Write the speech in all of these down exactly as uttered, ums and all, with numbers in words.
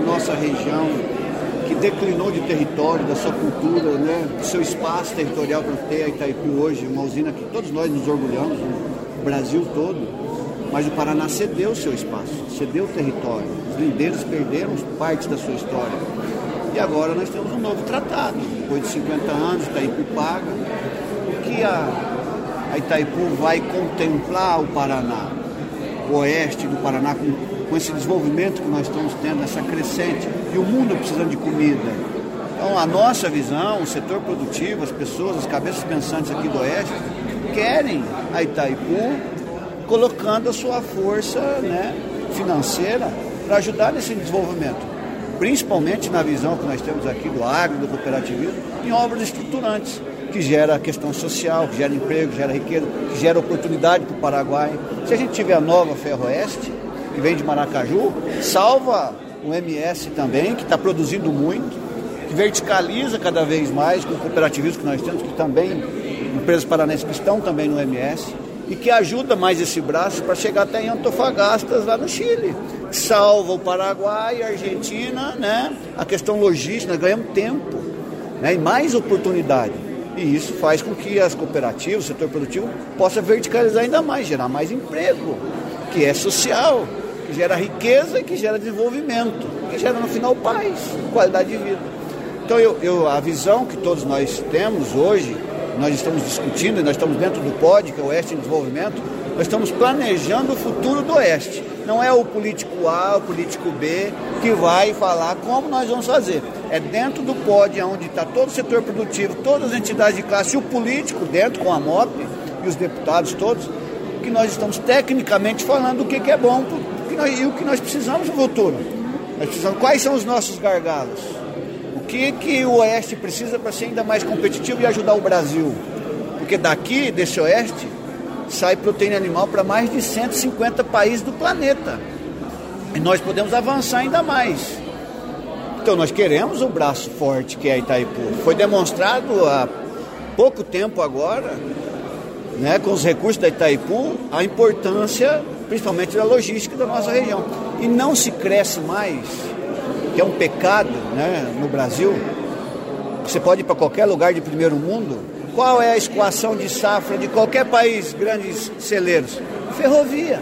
nossa região, que declinou de território, da sua cultura, né, do seu espaço territorial para ter a Itaipu hoje, uma usina que todos nós nos orgulhamos, o Brasil todo, mas o Paraná cedeu o seu espaço, cedeu o território. Os lindeiros perderam parte da sua história. E agora nós temos um novo tratado. Depois de cinquenta anos, Itaipu paga. O que a, a Itaipu vai contemplar o Paraná, o oeste do Paraná, com, com esse desenvolvimento que nós estamos tendo, essa crescente, e o mundo precisando de comida. Então a nossa visão, o setor produtivo, as pessoas, as cabeças pensantes aqui do oeste, querem a Itaipu colocando a sua força, né, financeira para ajudar nesse desenvolvimento, principalmente na visão que nós temos aqui do agro, do cooperativismo, em obras estruturantes, que gera a questão social, que gera emprego, que gera riqueza, que gera oportunidade para o Paraguai. Se a gente tiver a nova Ferroeste, que vem de Maracaju, salva o M S também, que está produzindo muito, que verticaliza cada vez mais com o cooperativismo que nós temos, que também, empresas paranenses que estão também no M S, e que ajuda mais esse braço para chegar até em Antofagasta, lá no Chile. Salva o Paraguai, a Argentina, né? A questão logística, nós ganhamos tempo, né? E mais oportunidade. E isso faz com que as cooperativas, o setor produtivo, possa verticalizar ainda mais, gerar mais emprego, que é social, que gera riqueza e que gera desenvolvimento, que gera no final paz, qualidade de vida. Então eu, eu, a visão que todos nós temos hoje, nós estamos discutindo, e nós estamos dentro do P O D, que é o Oeste em Desenvolvimento, nós estamos planejando o futuro do Oeste. Não é o político A, o político B, que vai falar como nós vamos fazer. É dentro do P O D, onde está todo o setor produtivo, todas as entidades de classe, e o político dentro, com a M O P e os deputados todos, que nós estamos tecnicamente falando o que, que é bom que nós, e o que nós precisamos no futuro. Nós precisamos, quais são os nossos gargalos? O que, que o Oeste precisa para ser ainda mais competitivo e ajudar o Brasil? Porque daqui, desse Oeste, sai proteína animal para mais de cento e cinquenta países do planeta. E nós podemos avançar ainda mais. Então nós queremos o braço forte que é a Itaipu. Foi demonstrado há pouco tempo agora, né, com os recursos da Itaipu, a importância, principalmente da logística da nossa região. E não se cresce mais, que é um pecado, né, no Brasil. Você pode ir para qualquer lugar de primeiro mundo. Qual é a escoação de safra de qualquer país, grandes celeiros? Ferrovia.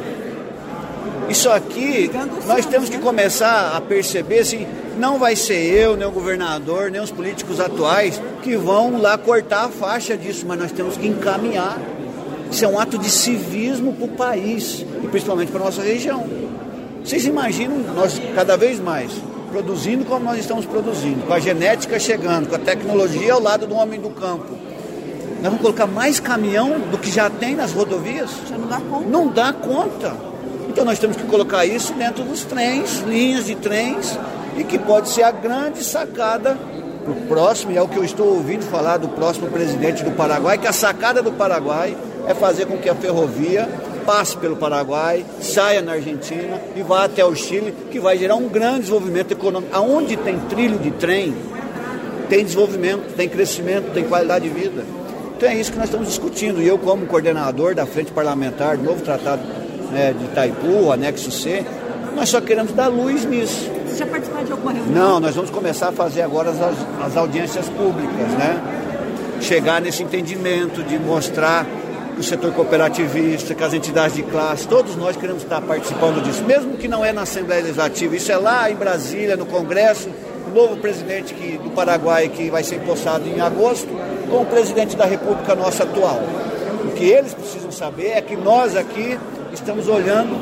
Isso aqui, nós temos que começar a perceber, assim, não vai ser eu, nem o governador, nem os políticos atuais que vão lá cortar a faixa disso, mas nós temos que encaminhar. Isso é um ato de civismo para o país, e principalmente para a nossa região. Vocês imaginam nós cada vez mais produzindo como nós estamos produzindo, com a genética chegando, com a tecnologia ao lado do homem do campo. Nós vamos colocar mais caminhão do que já tem nas rodovias? Já não dá conta. Não dá conta. Então nós temos que colocar isso dentro dos trens, linhas de trens, e que pode ser a grande sacada para o próximo, e é o que eu estou ouvindo falar do próximo presidente do Paraguai, que a sacada do Paraguai é fazer com que a ferrovia passe pelo Paraguai, saia na Argentina e vá até o Chile, que vai gerar um grande desenvolvimento econômico. Aonde tem trilho de trem, tem desenvolvimento, tem crescimento, tem qualidade de vida. Então é isso que nós estamos discutindo. E eu, como coordenador da Frente Parlamentar do novo Tratado, né, de Itaipu, anexo C, nós só queremos dar luz nisso. Você já participou de alguma reunião? Não, nós vamos começar a fazer agora as, as audiências públicas, né? Chegar nesse entendimento de mostrar que o setor cooperativista, que as entidades de classe, todos nós queremos estar participando disso, mesmo que não é na Assembleia Legislativa, isso é lá em Brasília, no Congresso, o novo presidente que, do Paraguai, que vai ser empossado em agosto, com o presidente da República nossa atual. O que eles precisam saber é que nós aqui estamos olhando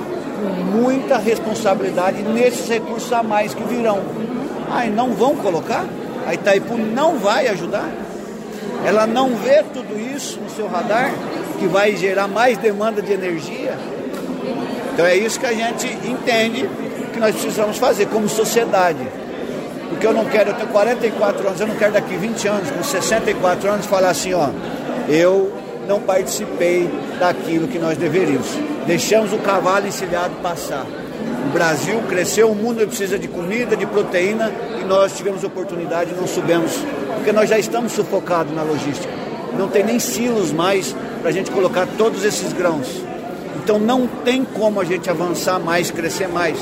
com muita responsabilidade nesses recursos a mais que virão. Ah, e não vão colocar? A Itaipu não vai ajudar? Ela não vê tudo isso no seu radar, que vai gerar mais demanda de energia? Então é isso que a gente entende que nós precisamos fazer como sociedade. Porque eu não quero, eu tenho quarenta e quatro anos, eu não quero daqui vinte anos, com sessenta e quatro anos, falar assim, ó, eu não participei daquilo que nós deveríamos. Deixamos o cavalo encilhado passar. O Brasil cresceu, o mundo precisa de comida, de proteína, e nós tivemos oportunidade e não soubemos, porque nós já estamos sufocados na logística. Não tem nem silos mais para a gente colocar todos esses grãos. Então não tem como a gente avançar mais, crescer mais,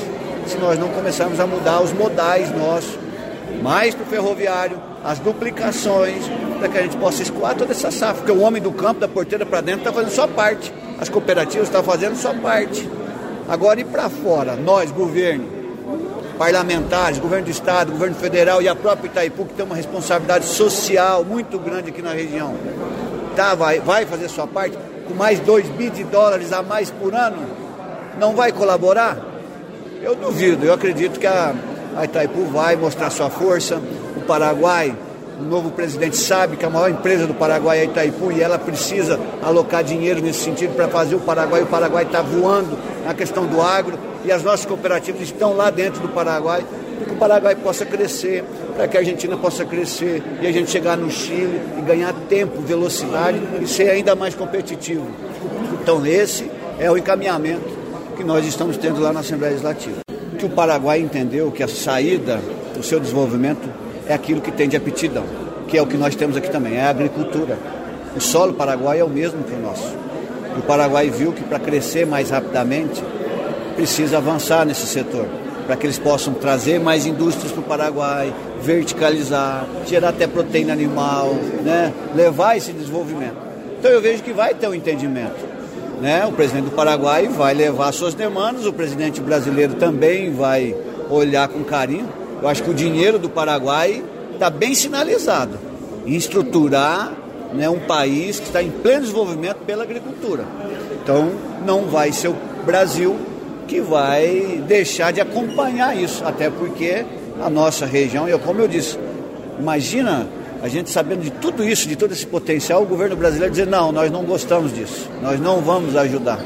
se nós não começarmos a mudar os modais nossos, mais para o ferroviário, as duplicações, para que a gente possa escoar toda essa safra, porque o homem do campo, da porteira para dentro, está fazendo sua parte, as cooperativas estão fazendo sua parte. Agora, ir para fora, nós, governo, parlamentares, governo do estado, governo federal e a própria Itaipu, que tem uma responsabilidade social muito grande aqui na região, tá, vai, vai fazer sua parte, com mais dois bilhões de dólares a mais por ano, não vai colaborar? Eu duvido, eu acredito que a, a Itaipu vai mostrar sua força. O Paraguai, o novo presidente sabe que a maior empresa do Paraguai é a Itaipu e ela precisa alocar dinheiro nesse sentido para fazer o Paraguai. O Paraguai está voando na questão do agro e as nossas cooperativas estão lá dentro do Paraguai, para que o Paraguai possa crescer, para que a Argentina possa crescer e a gente chegar no Chile e ganhar tempo, velocidade e ser ainda mais competitivo. Então esse é o encaminhamento que nós estamos tendo lá na Assembleia Legislativa. Que o Paraguai entendeu que a saída do seu desenvolvimento é aquilo que tem de aptidão, que é o que nós temos aqui também, é a agricultura. O solo paraguaio é o mesmo que o nosso. O Paraguai viu que para crescer mais rapidamente precisa avançar nesse setor, para que eles possam trazer mais indústrias para o Paraguai, verticalizar, gerar até proteína animal, né? Levar esse desenvolvimento. Então eu vejo que vai ter um entendimento, né? O presidente do Paraguai vai levar suas demandas, o presidente brasileiro também vai olhar com carinho. Eu acho que o dinheiro do Paraguai está bem sinalizado em estruturar, né, um país que está em pleno desenvolvimento pela agricultura. Então não vai ser o Brasil que vai deixar de acompanhar isso, até porque a nossa região, eu, como eu disse, imagina a gente sabendo de tudo isso, de todo esse potencial, o governo brasileiro dizer, não, nós não gostamos disso, nós não vamos ajudar.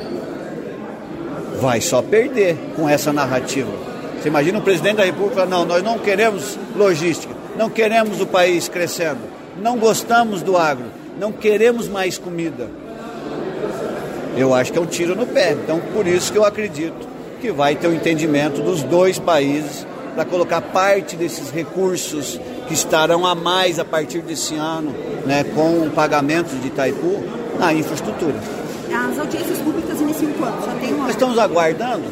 Vai só perder com essa narrativa. Você imagina o presidente da República falar, não, nós não queremos logística, não queremos o país crescendo, não gostamos do agro, não queremos mais comida. Eu acho que é um tiro no pé. Então, por isso que eu acredito que vai ter o um entendimento dos dois países para colocar parte desses recursos que estarão a mais a partir desse ano, né, com pagamentos de Itaipu na infraestrutura. As audiências públicas iniciam quando? Só tem uma... Nós estamos aguardando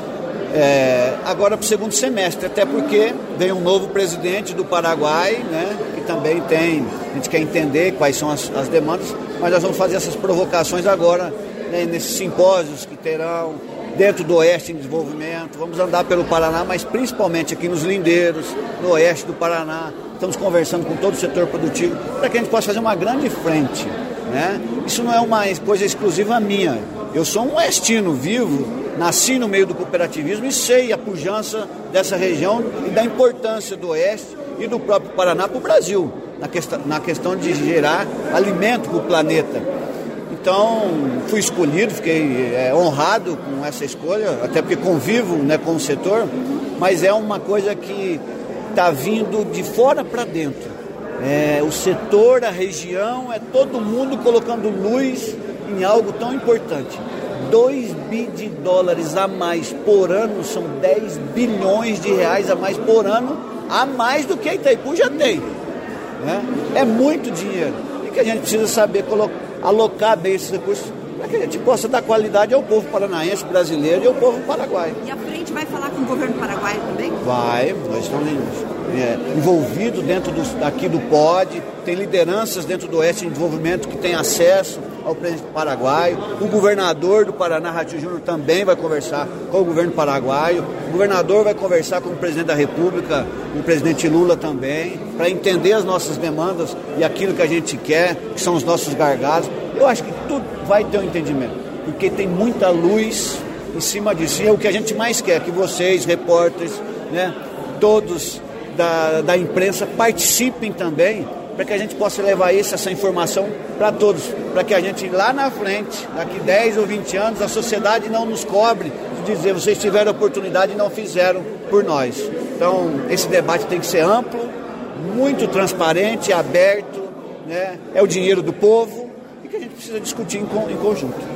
é, agora para o segundo semestre, até porque vem um novo presidente do Paraguai, né, que também tem, a gente quer entender quais são as, as demandas, mas nós vamos fazer essas provocações agora, né, nesses simpósios que terão dentro do Oeste em Desenvolvimento. Vamos andar pelo Paraná, mas principalmente aqui nos lindeiros, no Oeste do Paraná. Estamos conversando com todo o setor produtivo para que a gente possa fazer uma grande frente, né? Isso não é uma coisa exclusiva minha. Eu sou um oestino vivo, nasci no meio do cooperativismo e sei a pujança dessa região e da importância do Oeste e do próprio Paraná para o Brasil, na questão, na questão de gerar alimento para o planeta. Então, fui escolhido, fiquei é, honrado com essa escolha, até porque convivo, né, com o setor, mas é uma coisa que está vindo de fora para dentro. É, o setor, a região, é todo mundo colocando luz em algo tão importante. dois bilhões de dólares a mais por ano, são dez bilhões de reais a mais por ano, a mais do que a Itaipu já tem. Né? É muito dinheiro e que a gente precisa saber colocar, alocar bem esses recursos para que a gente possa dar qualidade ao povo paranaense, brasileiro e ao povo paraguaio. E a frente vai falar com o governo paraguaio também? Vai, nós estamos é, envolvidos dentro do, aqui do P O D, tem lideranças dentro do Oeste de Desenvolvimento que tem acesso ao presidente paraguaio, o governador do Paraná, Ratinho Júnior, também vai conversar com o governo paraguaio, o governador vai conversar com o presidente da República, o presidente Lula também, para entender as nossas demandas e aquilo que a gente quer, que são os nossos gargalos. Eu acho que tudo vai ter um entendimento, porque tem muita luz em cima disso, e é o que a gente mais quer, que vocês, repórteres, né, todos da, da imprensa participem também, para que a gente possa levar isso, essa informação para todos, para que a gente lá na frente, daqui dez ou vinte anos, a sociedade não nos cobre de dizer, vocês tiveram oportunidade e não fizeram por nós. Então, esse debate tem que ser amplo, muito transparente, aberto, né? É o dinheiro do povo e que a gente precisa discutir em, em conjunto.